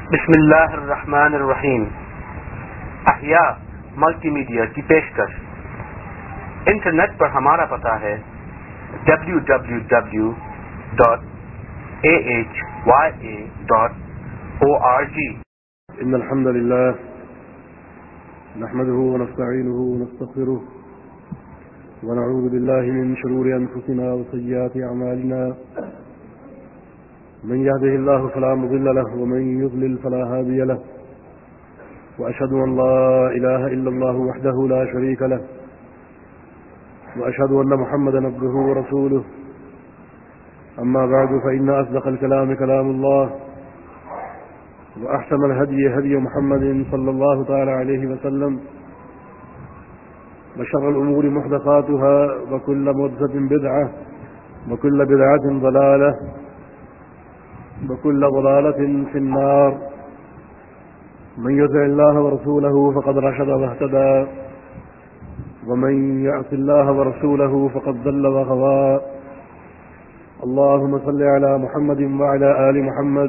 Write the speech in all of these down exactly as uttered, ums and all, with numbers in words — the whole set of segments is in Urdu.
بسم اللہ الرحمن الرحیم. احیاء ملٹی میڈیا کی پیشکش. انٹرنیٹ پر ہمارا پتہ ہے W W W dot A H Y A dot O R G. ان الحمد للہ نحمده ونستعینه ونستغفره ونعوذ بالله من شرور انفسنا وسيئات اعمالنا. من يهده الله فلا مضل له ومن يضلل فلا هادي له. وأشهد أن لا إله إلا الله وحده لا شريك له. وأشهد أن محمدا عبده ورسوله. أما بعد فإن أصدق الكلام كلام الله وأحسن الهدي هدي محمد صلى الله تعالى عليه وسلم. وشر الأمور محدثاتها وكل محدثة بدعة وكل بدعة ضلالة وكل ضلالة في النار. من يطع الله ورسوله فقد رشد واهتدى ومن يعص الله ورسوله فقد ضل وغوى. اللهم صل على محمد وعلى آل محمد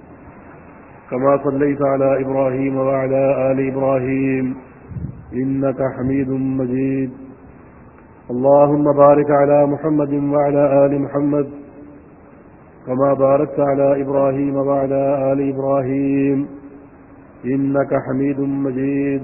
كما صليت على إبراهيم وعلى آل إبراهيم إنك حميد مجيد. اللهم بارك على محمد وعلى آل محمد كما باركت على إبراهيم وعلى آل إبراهيم إنك حميد مجيد.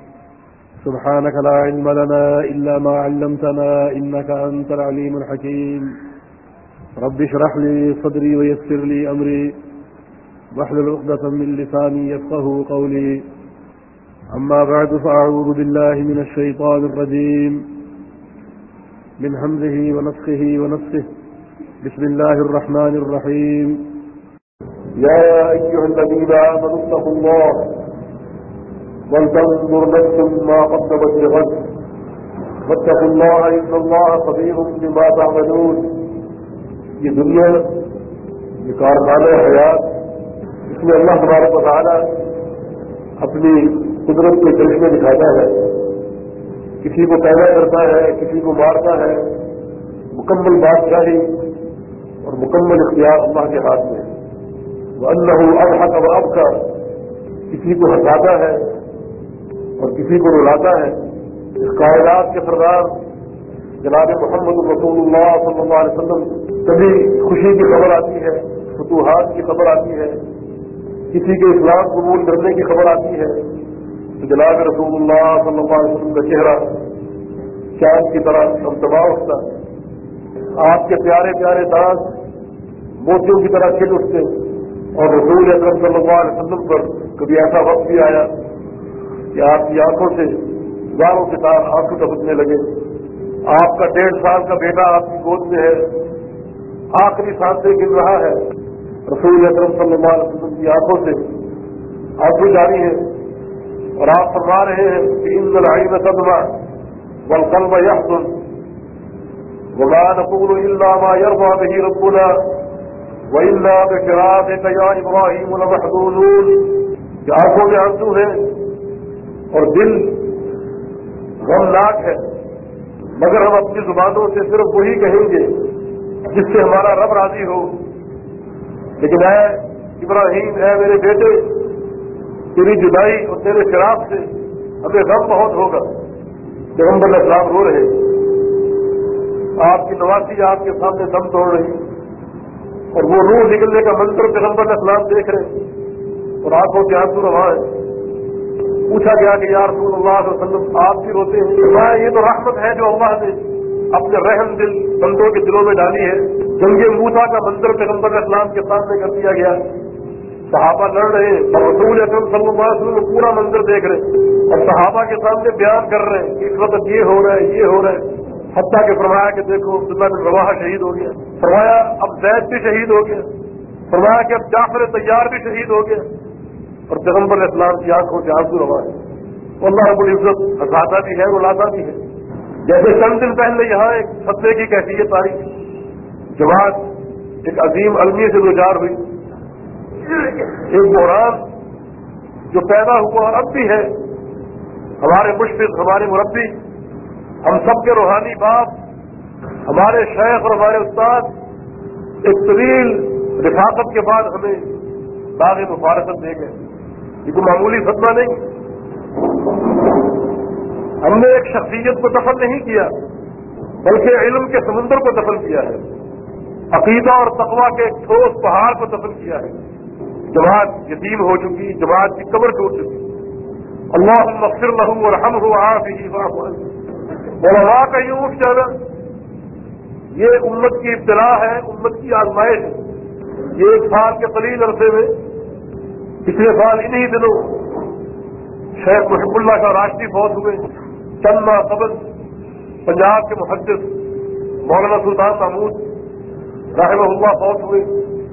سبحانك لا علم لنا إلا ما علمتنا إنك أنت العليم الحكيم. رب اشرح لي صدري ويسر لي أمري واحلل عقدة من لساني يفقهوا قولي. أما بعد فأعوذ بالله من الشيطان الرجيم من همزه ونفخه ونفسه. بسم الله الرحمن الرحيم. يا أيها الذين آمنوا اتقوا الله ولتنظر نفس ما قدمت لغد واتقوا الله إن الله خبير بما تعملون. یہ دنیا یہ کارخانہ حیات اس میں اللہ تبارک و تعالی اپنی قدرت کے کرشمے دکھاتا ہے. کسی کو پیدا کرتا ہے, کسی کو مارتا ہے. مکمل بادشاہی اور مکمل اختیار اللہ کے ہاتھ میں. وَأَنَّهُ أَضْحَكَ وَأَبْكَى کسی کو ہنساتا ہے اور کسی کو رلاتا ہے. اس کائنات کے سردار جناب محمد رسول اللہ صلی اللہ علیہ وسلم کبھی خوشی کی خبر آتی ہے, فتوحات کی خبر آتی ہے, کسی کے اسلام قبول کرنے کی خبر آتی ہے تو جناب رسول اللہ صلی اللہ علیہ وسلم کا چہرہ چاند کی طرح چمچما اٹھتا. آپ کے پیارے پیارے دانت موتیوں کی طرح کھل اٹھتے. اور رسول اکرم صلی اللہ علیہ وسلم پر کبھی ایسا وقت بھی آیا کہ آپ کی آنکھوں سے ہزاروں کے تار آنسو ٹپکنے لگے. آپ کا ڈیڑھ سال کا بیٹا آپ کی گود میں ہے, آخری سانسیں گر رہا ہے. رسول اکرم صلی اللہ علیہ وسلم کی آنکھوں سے آنسو جاری ہیں اور آپ فرما رہے ہیں کہ ان العین تدمع والقلب يحزن وما نقول الا ما يرضى به ربنا وإلا بفراقك يا إبراهيم لمحزونون. کہ آنکھوں میں آنسو ہے اور دل غمناک ہے, مگر ہم اپنی زبانوں سے صرف وہی کہیں گے جس سے ہمارا رب راضی ہو. لیکن اے ابراہیم, اے میرے بیٹے, تیری جدائی اور تیرے فراق سے ہمیں غم بہت ہوگا. پیغمبر اسلام رو رہے, آپ کی نواسی آپ کے سامنے دم توڑ رہی اور وہ روح نکلنے کا منظر پیغمبر اسلام دیکھ رہے اور آنکھوں کے آنسو رواں ہیں. پوچھا گیا کہ یا رسول اللہ صلی اللہ علیہ وسلم آپ بھی روتے ہیں؟ یہ تو رحمت ہے جو اللہ نے اپنے رحم دل بندوں کے دلوں میں ڈالی ہے. جنگ موسیٰ کا منظر پیغمبر اسلام کے سامنے کر دیا گیا. صحابہ لڑ رہے ہیں اور رسول اکرم صلی اللہ علیہ وسلم پورا منظر دیکھ رہے اور صحابہ کے سامنے بیان کر رہے ہیں کہ اس وقت یہ ہو رہا ہے, یہ ہو رہا ہے. حتیٰ کہ فرمایا کہ دیکھو عبداللہ بن رواحہ شہید ہو گیا. فرمایا اب زید بھی شہید ہو گیا. فرمایا کہ اب جعفر طیار بھی شہید ہو گیا. اور پیغمبر اسلام کی آنکھوں سے آنسو روا ہے. اللہ رب العزت ہنساتا بھی ہے, رلاتا بھی ہے. جیسے چند دن پہلے یہاں ایک فتوے کی کیفیت آئی, جماعت ایک عظیم المیہ سے دوچار ہوئی. ایک بحران جو پیدا ہوا اور اب بھی ہے. ہمارے مشفق, ہمارے مربی, ہم سب کے روحانی باپ, ہمارے شیخ اور ہمارے استاد ایک طویل رفاقت کے بعد ہمیں داغ مفارقت دے گئے. یہ کوئی معمولی فتویٰ نہیں. ہم نے ایک شخصیت کو دفن نہیں کیا بلکہ علم کے سمندر کو دفن کیا ہے. عقیدہ اور تقویٰ کے ایک ٹھوس پہاڑ کو دفن کیا ہے. جماعت یتیم ہو چکی, جماعت کی قبر ٹوٹ چکی. اللہم اغفر لہ وارحمہ وعافہ واعف عنہ. علماء کا یوں اٹھ جانا یہ امت کی ابتلا ہے, امت کی آزمائش ہے. یہ ایک سال کے قلیل عرصے میں پچھلے سال انہی دنوں شیخ محب اللہ کا راشدی فوت ہوئے. چند ماہ قبل پنجاب کے محدث مولانا سلطان محمود رحمہ اللہ فوت ہوئے.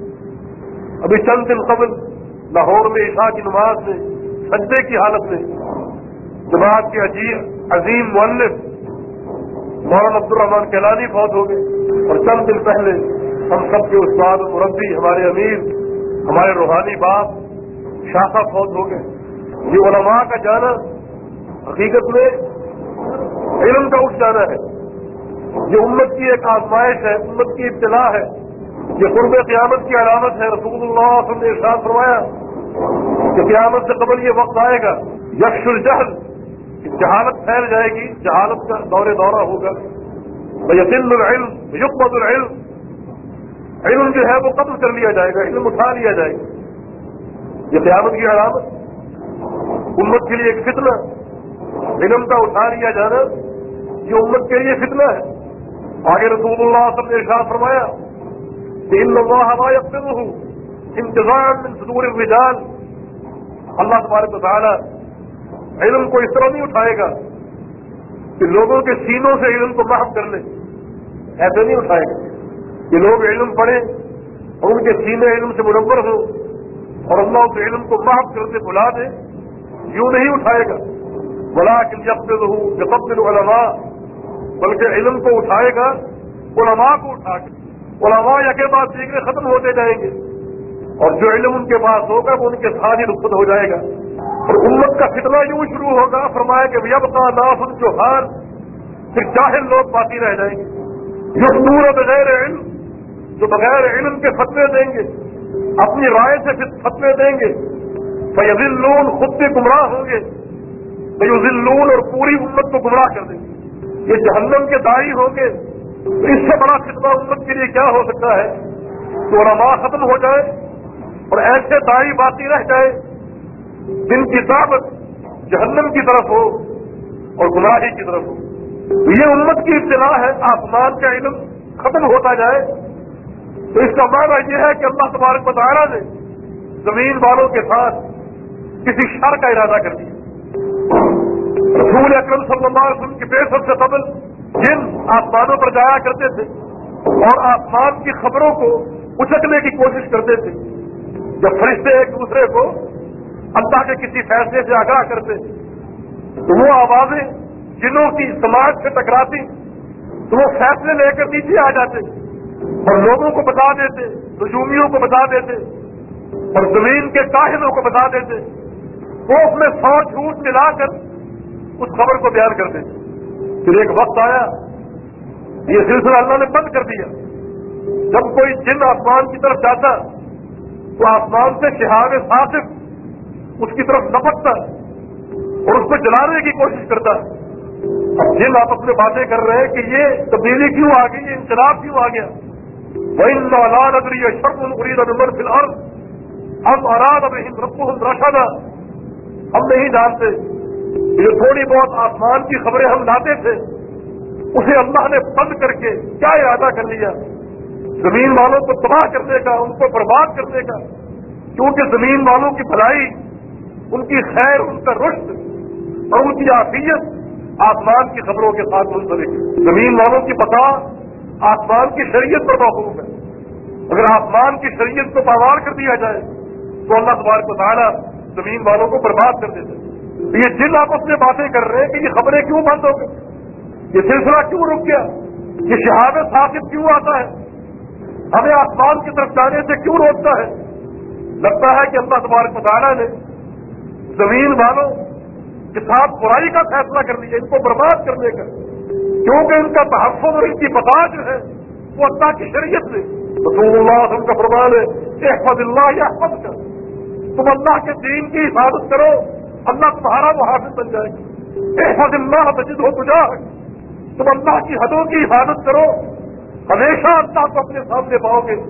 ابھی چند دن قبل لاہور میں عشاء کی نماز میں سجدے کی حالت میں جماعت کے عجیب عظیم مؤلف مولانا عبد الرحمان کیلانی فوت ہو گئے. اور چند دن پہلے ہم سب کے استاد اور مربی ہمارے امیر ہمارے روحانی باپ شاخہ فوت ہو گئے. یہ علماء کا جانا حقیقت میں علم کا اٹھ جانا ہے. یہ امت کی ایک آزمائش ہے, امت کی ابتلا ہے. یہ قرب قیامت کی علامت ہے. رسول اللہ صلی اللہ علیہ وسلم نے ارشاد فرمایا کہ قیامت سے قبل یہ وقت آئے گا یکش الجہل, جہالت پھیل جائے گی, جہالت کا دور دورہ ہوگا. ویقل العلم یقبض العلم, علم جو ہے وہ قبض کر لیا جائے گا, علم اٹھا لیا جائے گا. یہ قیامت کی علامت, امت کے لیے ایک فتنہ. علم کا اٹھا لیا جانا یہ امت کے لیے فتنہ ہے. آگے رسول اللہ صلی اللہ علیہ وسلم نے ارشاد فرمایا کہ ان اللہ لا يقبضه انتظاما من صدور الرجال. اللہ تبارک و تعالی علم کو اس طرح نہیں اٹھائے گا کہ لوگوں کے سینوں سے علم کو محو کر لے. ایسے نہیں اٹھائے گا کہ لوگ علم پڑھیں اور ان کے سینے علم سے منور ہوں اور اللہ اس علم کو محو کرتے بلا دے. یوں نہیں اٹھائے گا. ولکن یقبضہ بقبض العلماء, بلکہ علم کو اٹھائے گا علماء کو اٹھا کے. علماء یکے بعد دیگرے ختم ہوتے جائیں گے اور جو علم ان کے پاس ہوگا وہ ان کے ساتھ ہی رخصت ہو جائے گا. اور امت کا فتنہ یوں شروع ہوگا, فرمایا کہ یبقى ناس الجہال, پھر جاہل لوگ باقی رہ جائیں گے. یفتون بغیر علم, جو بغیر علم کے فتوے دیں گے, اپنی رائے سے فتوے دیں گے. فیضلون, خود سے گمراہ ہوں گے. فیضلون, اور پوری امت کو گمراہ کر دیں گے. یہ جہنم کے داعی ہوں گے. اس سے بڑا فتنہ امت کے لیے کیا ہو سکتا ہے کہ علماء ختم ہو جائے اور ایسے داعی باقی رہ جائے جن کی دعوت جہنم کی طرف ہو اور گمراہی کی طرف ہو. یہ امت کی ابتلا ہے. آسمان کا علم ختم ہوتا جائے تو اس کا معنی یہ ہے کہ اللہ تبارک و تعالیٰ نے زمین والوں کے ساتھ کسی شر کا ارادہ کر دیا. رسول اکرم صلی اللہ علیہ وسلم کی بعثت سے قبل جن آسمانوں پر جایا کرتے تھے اور آسمان کی خبروں کو اچکنے کی کوشش کرتے تھے. جب فرشتے ایک دوسرے کو اللہ کے کسی فیصلے سے آگاہ کرتے تو وہ آوازیں جنوں کی سماج سے ٹکراتی تو وہ فیصلے لے کر نیچے آ جاتے اور لوگوں کو بتا دیتے, نجومیوں کو بتا دیتے اور زمین کے کاہنوں کو بتا دیتے. وہ اس میں سو جھوٹ ملا کر اس خبر کو بیان کر دیتے. پھر ایک وقت آیا, یہ سلسلہ اللہ نے بند کر دیا. جب کوئی جن آسمان کی طرف جاتا تو آسمان سے شہاب صاحب اس کی طرف لپکتا اور اس کو جلانے کی کوشش کرتا. اب جن آپس میں باتیں کر رہے ہیں کہ یہ تبدیلی کیوں آ گئی, یہ انقلاب کیوں آ گیا. وَإِنَّا لَا نَدْرِي أَشَرٌّ أُرِيدَ بِمَنْ فِي الْأَرْضِ أَمْ أَرَادَ بِهِمْ رَبُّهُمْ رَشَدًا. ہم نہیں جانتے کہ جو تھوڑی بہت آسمان کی خبریں ہم لاتے تھے اسے اللہ نے بند کر کے کیا ارادہ کر لیا, زمین والوں کو تباہ کرنے کا, ان کو برباد کرنے کا. کیونکہ زمین والوں کی بھلائی, ان کی خیر, ان کا رشد اور ان کی عافیت آسمان کی خبروں کے ساتھ منسلک. زمین والوں کی بقا آسمان کی شریعت پر موقوف ہے. اگر آسمان کی شریعت کو پامال کر دیا جائے تو اللہ تبارک و تعالیٰ زمین والوں کو برباد کر دیتے. یہ جن آپس میں باتیں کر رہے ہیں کہ یہ خبریں کیوں بند ہو گئی, یہ سلسلہ کیوں رک گیا, یہ شہاب ثاقب کیوں آتا ہے, ہمیں آسمان کی طرف جانے سے کیوں روکتا ہے. لگتا ہے کہ اللہ تبارک و تعالیٰ نے زمین والوں کے ساتھ برائی کا فیصلہ کر لیا, ان کو برباد کرنے کا. کیونکہ ان کا تحفظ اور ان کی بقا جو ہے وہ اللہ کی شریعت سے. رسول اللہ صلی اللہ علیہ وسلم کا فرمان ہے احفظ اللہ یحفظک, تم اللہ کے دین کی حفاظت کرو، اللہ تمہارا محافظ بن جائے گا۔ احفظ اللہ تجدہ تجاہک، تم اللہ کی حدوں کی حفاظت کرو، ہمیشہ اللہ کو اپنے سامنے پاؤ گے۔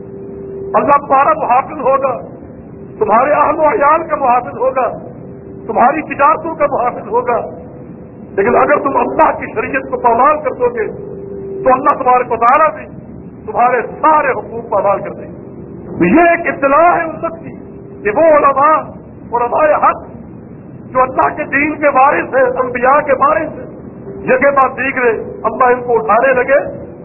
اللہ تمہارا محافظ ہوگا، تمہارے اہل و عیال کا محافظ ہوگا، تمہاری تجارتوں کا محافظ ہوگا۔ لیکن اگر تم اللہ کی شریعت کو پامال کر دو گے تو اللہ تبارک و تعالیٰ بھی تمہارے سارے حقوق پامال کر دیں گے۔ یہ ایک اطلاع ہے امت کی کہ وہ علماء علماء حق جو اللہ کے دین کے وارث ہیں، انبیاء کے وارث ہیں، جگہ بات دیکھ رہے اللہ ان کو اٹھانے لگے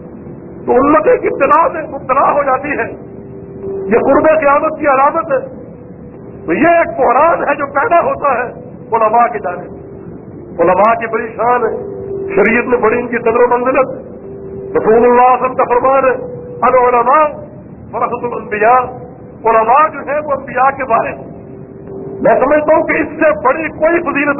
تو امت ایک اطلاع میں مبتلا ہو جاتی ہے۔ یہ قرب قیامت کی علامت ہے۔ تو یہ ایک بحران ہے جو پیدا ہوتا ہے علماء کی جانب۔ علماء کی بڑی شان ہے، شریعت میں بڑی ان کی قدر و منزلت ہے۔ رسول اللہ صلی اللہ علیہ وسلم کا فرمان ہے العلماء ورثۃ الانبیاء، علماء جو ہے وہ انبیاء کے وارث ہیں۔ میں سمجھتا ہوں کہ اس سے بڑی کوئی فضیلت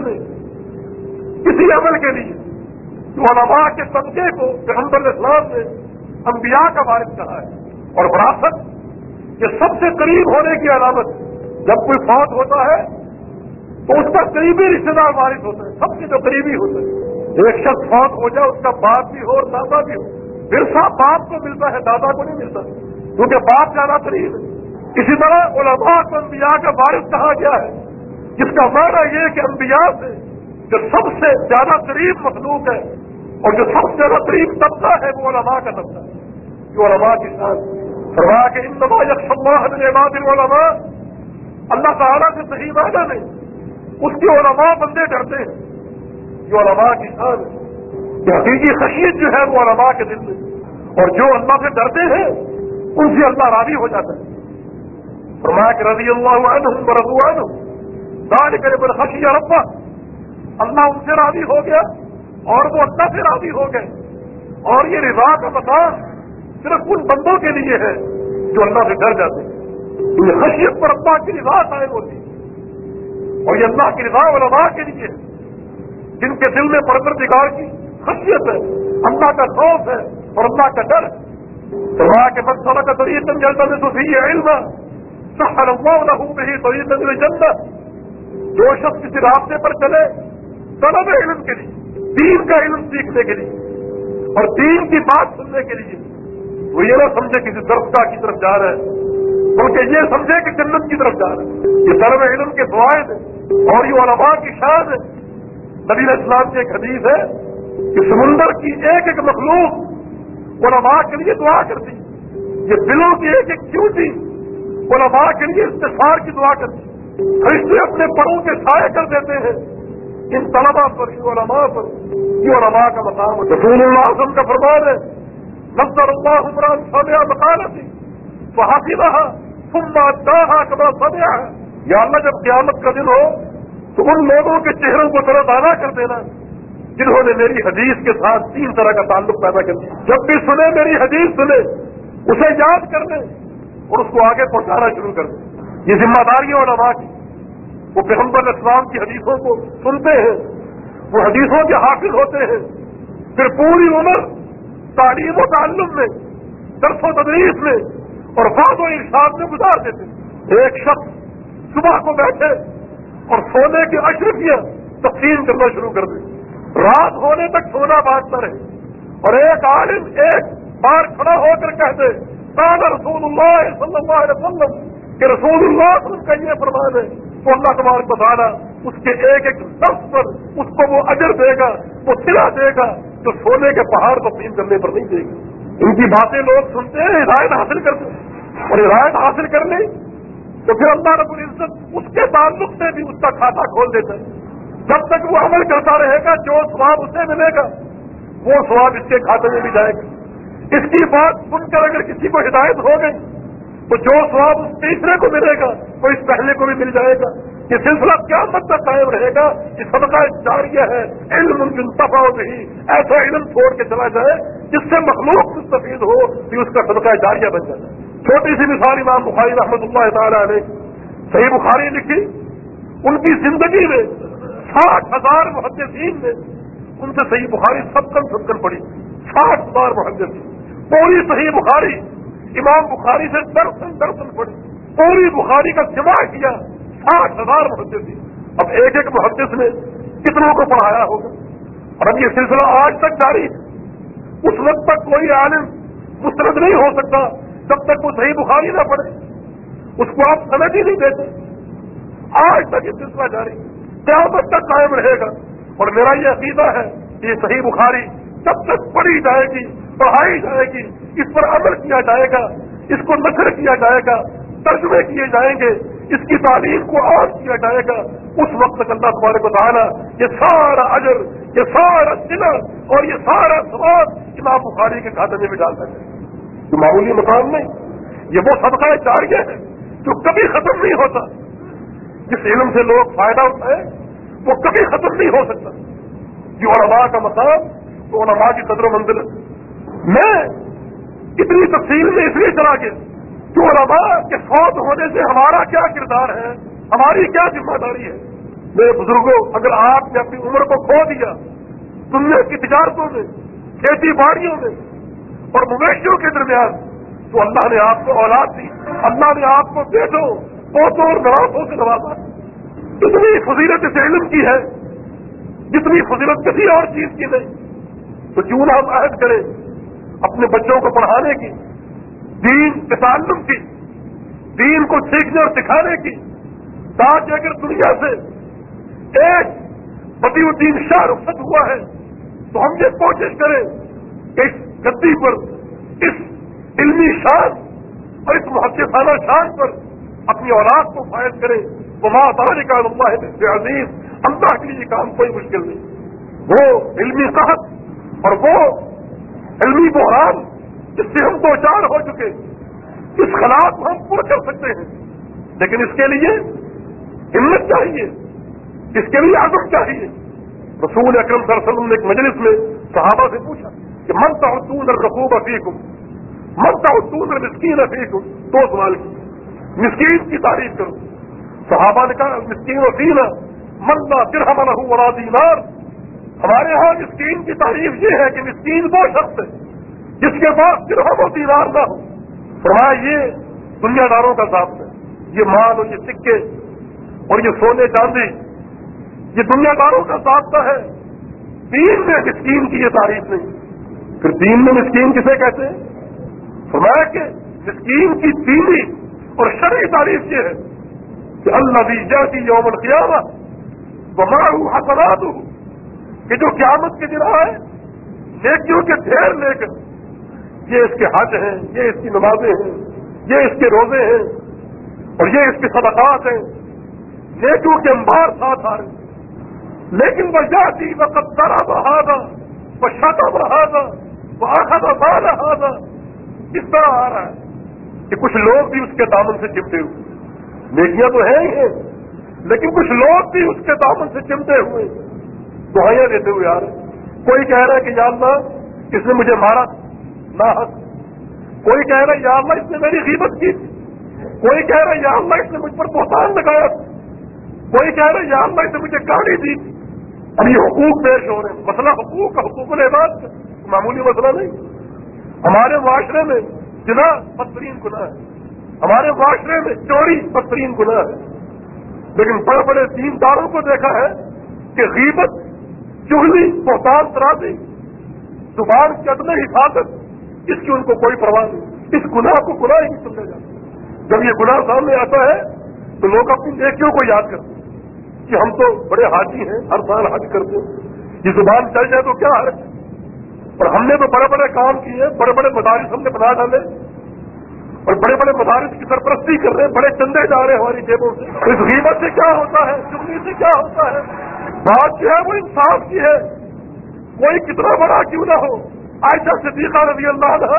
نہیں کسی عمل کے لیے جو علماء کے طبقے کو پیغمبر اسلام نے انبیاء کا وارث کہا ہے۔ اور وراثت یہ سب سے قریب ہونے کی علامت ہے۔ جب کوئی فوت ہوتا ہے تو اس کا قریبی رشتے دار وارث ہوتا ہے، سب سے جو قریبی ہوتا ہے۔ ایک شخص فوت ہو جائے، اس کا باپ بھی ہو اور دادا بھی ہو، ورثہ باپ کو ملتا ہے، دادا کو نہیں ملتا، کیونکہ باپ زیادہ قریب ہے۔ اسی طرح علماء کو انبیاء کا وارث کہا گیا ہے، جس کا معنی یہ کہ انبیاء سے جو سب سے زیادہ قریب مخلوق ہے اور جو سب سے زیادہ قریب طبقہ ہے وہ علماء کا طبقہ ہے، جو علماء کی شان فرمایا کہ انما یخشی اللہ من عباد العلماء، اللہ تعالیٰ سے صحیح معنی نہیں، اس کے علماء بندے ڈرتے ہیں، جو علماء کی شان ہے کہ حقیقی خشیت جو ہے وہ علماء کے دل میں، اور جو اللہ سے ڈرتے ہیں ان سے اللہ راضی ہو جاتا ہے۔ فرمایا کہ رضی اللہ عنہم ورضوا عنہ ذلک لمن خشی ربہ، اللہ ان سے راضی ہو گیا اور وہ اللہ سے راضی ہو گئے، اور یہ رضا کا مقام صرف ان بندوں کے لیے ہے جو اللہ سے ڈر جاتے ہیں۔ یہ خشیت پر اللہ کی رضا قائم ہوتی ہے، اور یہ اللہ کی رضا علماء کے لیے ہے جن کے دل میں پروردگار کی خشیت ہے، اللہ کا خوف ہے اور اللہ کا ڈر ہے۔ فرمایا کہ من سلک طریقا یلتمس فیہ علما سہل اللہ لہ بہ طریقا الی الجنہ، جو شخص کسی راستے پر چلے طلب علم کے لیے، دین کا علم سیکھنے کے لیے اور دین کی بات سننے کے لیے، وہ یہ نہ سمجھے کسی درسگاہ کی طرف جا رہا ہے، بلکہ یہ سمجھے کہ جنت کی طرف جا رہا ہے۔ یہ طلب علم کے فوائد ہیں اور یہ علماء کی شان ہے۔ نبی علیہ السلام کی ایک حدیث ہے کہ سمندر کی ایک ایک مخلوق علماء کے لیے دعا کرتی، یہ دلوں کی ایک ایک چیوٹی علماء کے لیے استغفار کی دعا کرتی، فرشتے اپنے پروں کے سائے کر دیتے ہیں ان طلباء پر، ان علماء پر۔ یہ علماء کا مقام ہے۔ رسول اللہ صلی اللہ علیہ وسلم کا فرمان ہے نصر اللہ عمران سمع مقالتی فحفظها ثم اداها كما سمعها، یا اللہ جب قیامت کا دن ہو تو ان لوگوں کے چہروں کو طرح دانا کر دینا جنہوں نے میری حدیث کے ساتھ تین طرح کا تعلق پیدا کر دیا۔ جب بھی سنے میری حدیث سنے اسے یاد کر لیں اور اس کو آگے پہنچانا شروع کر دیں۔ یہ ذمہ داری علماء کی، وہ پیغمبر اسلام کی حدیثوں کو سنتے ہیں، وہ حدیثوں کے حافظ ہوتے ہیں، پھر پوری عمر تعلیم و تعلم میں، درس و تدریس میں اور وعظ و ارشاد میں گزار دیتے۔ ایک شخص صبح کو بیٹھے اور سونے کی اشرفیاں تقسیم کرنا شروع کر دیں، رات ہونے تک سونا بانٹتا رہے، اور ایک عالم ایک بار کھڑا ہو کر کہہ دے قال رسول اللہ صلی اللہ علیہ وسلم کہ رسول اللہ صلی اللہ علیہ وسلم کا یہ فرمان ہے، تو اللہ تبارک و تعالیٰ اس کے ایک ایک لفظ پر اس کو وہ اجر دے گا، وہ صلہ دے گا جو سونے کے پہاڑ تقسیم کرنے پر نہیں دے گا۔ ان کی باتیں لوگ سنتے ہیں، ہدایت حاصل کرتے ہیں، اور ہدایت حاصل کر لیں تو پھر اللہ رب العزت اس کے تعلق سے بھی اس کا کھاتا کھول دیتا ہے۔ جب تک وہ عمل کرتا رہے گا جو ثواب اسے ملے گا وہ ثواب اس کے کھاتے میں بھی جائے گا۔ اس کی بات سن کر اگر کسی کو ہدایت ہو گئی تو جو ثواب اس تیسرے کو ملے گا وہ اس پہلے کو بھی مل جائے گا۔ یہ سلسلہ قیامت تک قائم رہے گا۔ یہ صدقہ جاریہ ہے، علم ينتفع به، ایسا علم چھوڑ کے چلا جائے جس سے مخلوق مستفید ہو کہ اس کا صدقہ جاریہ بن جائے۔ چھوٹی سی مثال امام بخاری رحمۃ اللہ تعالی علیہ، صحیح بخاری لکھی، ان کی زندگی میں ساٹھ ہزار محدثین نے ان سے صحیح بخاری سب کن سب کن پڑھی، ساٹھ ہزار محدثین، پوری صحیح بخاری امام بخاری سے درسن درسن پڑھی، پوری بخاری کا جمع کیا ساٹھ ہزار محدثین، اب ایک ایک محدث نے کتنوں کو پڑھایا ہوگا، اور اب یہ سلسلہ آج تک جاری ہے۔ اس وقت تک کوئی عالم مسترد نہیں ہو سکتا جب تک وہ صحیح بخاری نہ پڑھے، اس کو آپ سمجھ ہی نہیں دیتے۔ آج تک یہ سلسلہ جاری قیامت تک قائم رہے گا، اور میرا یہ عقیدہ ہے کہ یہ صحیح بخاری جب تک پڑھی جائے گی، پڑھائی جائے گی، اس پر عمل کیا جائے گا، اس کو نشر کیا جائے گا، ترجمے کیے جائیں گے، اس کی تعلیم کو عام کیا جائے گا، اس وقت تک اللہ تبارک و تعالیٰ یہ سارا اجر، یہ سارا صلہ اور یہ سارا ثواب امام بخاری کے کھاتے میں بھی ڈال سکتے ہیں۔ جو معمولی مقام نہیں، یہ وہ صدقہ جاریہ ہے جو کبھی ختم نہیں ہوتا۔ جس علم سے لوگ فائدہ اٹھائے وہ کبھی ختم نہیں ہو سکتا۔ یہ علماء کا مقام تو علماء کی قدر و منزلت میں اتنی تفصیل میں اس لیے چلا گیا کہ علماء کے فوت ہونے سے ہمارا کیا کردار ہے، ہماری کیا ذمہ داری ہے۔ میرے بزرگوں، اگر آپ نے اپنی عمر کو کھو دیا دنیا کی تجارتوں میں، کھیتی باڑیوں میں اور مویشیوں کے درمیان، تو اللہ نے آپ کو اولاد دی، اللہ نے آپ کو بیٹوں پوتوں اور نوازوں سے نوازا۔ اتنی فضیلت اس علم کی ہے جتنی فضیلت کسی اور چیز کی نہیں، تو کیوں نہ ہم عہد کریں اپنے بچوں کو پڑھانے کی، دین کے تعلم کی، دین کو سیکھنے اور سکھانے کی، تاکہ اگر دنیا سے ایک بدی الدین شاہ رخصت ہوا ہے تو ہم یہ کوشش کریں کہ اس گدی پر، اس علمی شان اور اس محدثانہ شان پر اپنی اولاد کو فائز کریں۔ وما ذلک علی اللہ بعزیز، اللہ کے لیے کام کوئی مشکل نہیں۔ وہ علمی قحط اور وہ علمی بحران جس سے ہم دو چار ہو چکے، اس خلاف کو ہم پورا کر سکتے ہیں، لیکن اس کے لیے ہمت چاہیے، اس کے لیے عزم چاہیے۔ رسول اکرم صلی اللہ علیہ وسلم نے ایک مجلس میں صحابہ سے پوچھا کہ من تعدون الرقوب فیکم، من تعدون المسکین فیکم، دو سوال کی، مسکین کی تعریف کرو۔ صحابہ نے کہا مسکین و فینا من لا درہم لہ ولا دینار، ہمارے ہاں مسکین کی تعریف یہ ہے کہ مسکین وہ شخص ہے جس کے پاس درہم و دینار نہ ہو۔ فرمایا یہ دنیا داروں کا ضابطہ ہے، یہ مال اور یہ سکے اور یہ سونے چاندی یہ دنیا داروں کا ضابطہ ہے، دین میں مسکین کی یہ تعریف نہیں۔ پھر دین میں مسکین کسے کہتے ہیں؟ فرمایا کہ مسکین کی دینی اور شرعی تعریف یہ ہے کہ الذی یاتی یوم القیامہ ومعہ حسناتہ، کہ جو قیامت کے دن آئے نیکیوں کے ڈھیر لے کر، یہ اس کے حج ہیں، یہ اس کی نمازیں ہیں، یہ اس کے روزے ہیں اور یہ اس کے صدقات ہیں، نیکیوں کے انبار ساتھ آ رہے، لیکن وہ یاتی وقد ضرب ھذا وشتم ھذا واخذ مال ھذا، اس طرح آ رہا ہے کہ کچھ لوگ بھی اس کے دامن سے چمٹے ہوئے، نیکیاں تو ہیں ہی ہیں لیکن کچھ لوگ بھی اس کے دامن سے چمٹے ہوئے دعائیں دیتے ہوئے آ رہے۔ کوئی کہہ رہا ہے کہ یا اللہ اس نے مجھے مارا ناحق، کوئی کہہ رہا ہے یا اللہ اس نے میری غیبت کی، کوئی کہہ رہا ہے یا اللہ اس نے مجھ پر بہتان لگایا، کوئی کہہ رہا ہے یا اللہ اس نے مجھے گاڑی دی۔ اب یہ حقوق پیش ہو رہے ہیں، مسئلہ حقوق کا، حقوق العباد کا معمولی مسئلہ نہیں۔ ہمارے معاشرے میں زنا بدترین گناہ ہے، ہمارے معاشرے میں چوری بدترین گناہ ہے، لیکن بڑے بڑے دینداروں کو دیکھا ہے کہ غیبت، چغلی، بہتان ترازی، زبان کی عدم حفاظت، اس کی ان کو کوئی پرواہ نہیں، اس گناہ کو گناہ ہی نہیں سمجھا جاتا۔ جب یہ گناہ سامنے آتا ہے تو لوگ اپنی نیکیوں کو یاد کرتے ہیں کہ ہم تو بڑے حاجی ہیں، ہر سال حج کرتے ہیں، یہ زبان چل جائے تو کیا حرج، اور ہم نے تو بڑے بڑے کام کیے، بڑے بڑے مدارس ہم نے بنا ڈالے اور بڑے بڑے مدارس کی سرپرستی کر رہے ہیں، بڑے چندے جا رہے ہیں ہماری جیبوں سے، اس غیبت سے کیا ہوتا ہے، چغلی سے کیا ہوتا ہے؟ بات جو ہے وہ انصاف کی ہے، کوئی کتنا بڑا کیوں نہ ہو۔ عائشہ صدیقہ رضی اللہ عنہا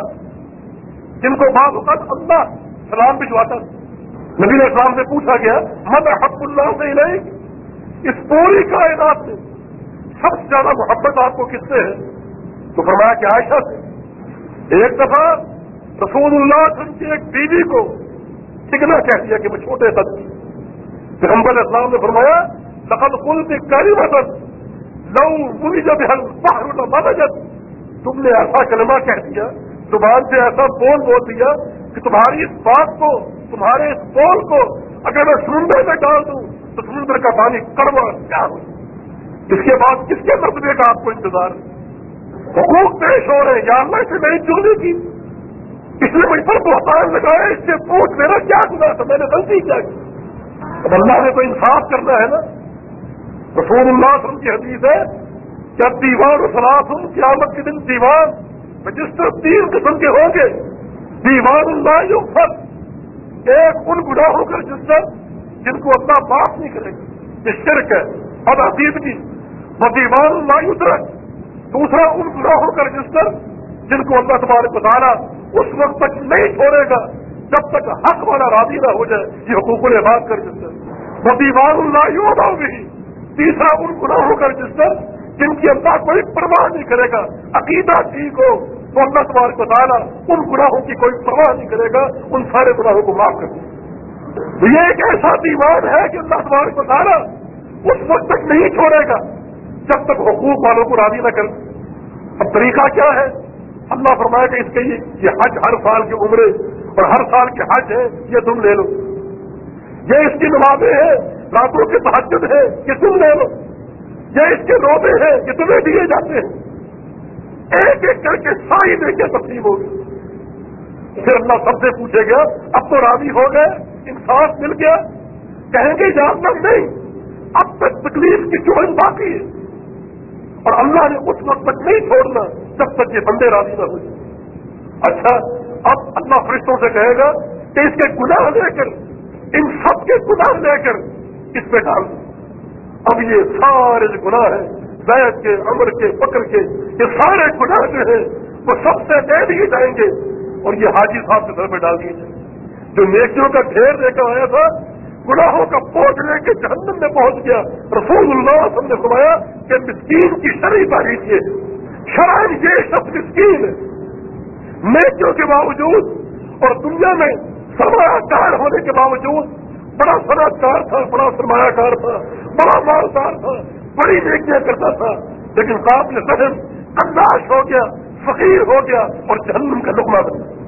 جن کو بعض اوقات اللہ سلام بھجواتا، نبی علیہ السلام سے پوچھا گیا من احب اللہ سے الیک، اس پوری کائنات میں سب سے زیادہ محبت آپ کو کس سے ہے؟ تو فرمایا کہ عائشہ سے۔ ایک دفعہ رسول اللہ صلی اللہ علیہ وسلم کی ایک بیوی کو ٹھکنا کہہ دیا کہ وہ چھوٹے قد کی، پیغمبر علیہ السلام نے فرمایا لقد قلت کلمۃ لو ملج بها البحر لملجت، تم نے ایسا کلمہ کہہ دیا، زبان سے ایسا بول بول دیا کہ تمہاری اس بات کو، تمہارے اس بول کو اگر میں سمندر میں ڈال دوں تو سمندر کا پانی کڑوا کیا ہو، اس کے بعد کس کے مرتبے کا آپ کو انتظار ہے؟ حقوق پیش ہو رہے ہیں، یا اللہ سے نہیں چوری کی، اس نے مجھ پر بہتان لگایا، اس سے پوچھ میرا کیا گناہ تھا، میں نے غلطی کیا کی؟ اب اللہ نے تو انصاف کرنا ہے نا۔ رسول اللہ صلی اللہ علیہ وسلم کی حدیث ہے کہ اب دیوان و سلاسن، قیامت کے دن دیوان جس طرح تین قسم کے ہوں گے، دیوان اللہ یغفر، ایک ان گناہوں کا جس جن کو اللہ معاف نہیں کرے گا، یہ شرک ہے اور عقیدگی، وہ دیوان اللہ یترک، دوسرا ان گناہوں کا رجسٹر جن کو اللہ تبارک و تعالیٰ اس وقت تک نہیں چھوڑے گا جب تک حق والا راضی نہ ہو جائے، یہ حقوق العباد کا رجسٹر، وہ دیوان اللہ یوضع بھی، تیسرا ان گناہوں کا رجسٹر جن کی اللہ کوئی پرواہ نہیں کرے گا، عقیدہ ٹھیک ہو تو اللہ تبارک و تعالیٰ ان گناہوں کی کوئی پرواہ نہیں کرے گا، ان سارے گناہوں کو معاف کر دے گا۔ یہ ایک ایسا دیوان ہے کہ اللہ تبارک و تعالیٰ اس وقت تک نہیں چھوڑے گا جب تک حقوق والوں کو راضی نہ کرے۔ اب طریقہ کیا ہے؟ اللہ فرمائے کہ اس کے یہ حج ہر سال کی عمرے اور ہر سال کے حج ہے، یہ تم لے لو، یہ اس کی نمازیں ہیں، راتوں کے تہجد ہے، یہ تم لے لو، یہ اس کے روزے ہیں، یہ تمہیں دیے جاتے ہیں، ایک ایک کر کے ساری دے کے تقسیم ہوگی۔ پھر اللہ سب سے پوچھے گا اب تو راضی ہو گئے، انصاف مل گیا؟ کہیں گے یا اللہ نہیں، اب تک تکلیف کی چوہن باقی ہے، اور اللہ نے اس وقت تک نہیں چھوڑنا جب تک یہ بندے راضی نہ ہو جائے۔ اچھا، اب اللہ فرشتوں سے کہے گا کہ اس کے گناہ لے کر، ان سب کے گناہ لے کر اس پہ ڈال دو۔ اب یہ سارے جو گناہ ہیں، زید کے، عمر کے، بکر کے، یہ سارے گناہ جو ہیں وہ سب سے لے لیے جائیں گے اور یہ حاجی صاحب کے سر پہ ڈال دیے جائیں گے۔ جو نیکیوں کا ڈھیر لے کر آیا تھا، گناہوں کا بوجھ لے کے جہنم میں پہنچ گیا، رسول اللہ صلی اللہ علیہ وسلم نے فرمایا کہ مسکین کی شرعی تعریف یہ شرعاً یہ شخص مسکین ہے، نیکیوں کے باوجود اور دنیا میں سرمایہ کار ہونے کے باوجود بڑا صنعت کار تھا، بڑا سرمایہ کار تھا، بڑا مالدار تھا، بڑی نیکیاں کرتا تھا، لیکن قابل فہم قناش ہو گیا، فقیر ہو گیا اور جہنم کا لقمہ بن گیا۔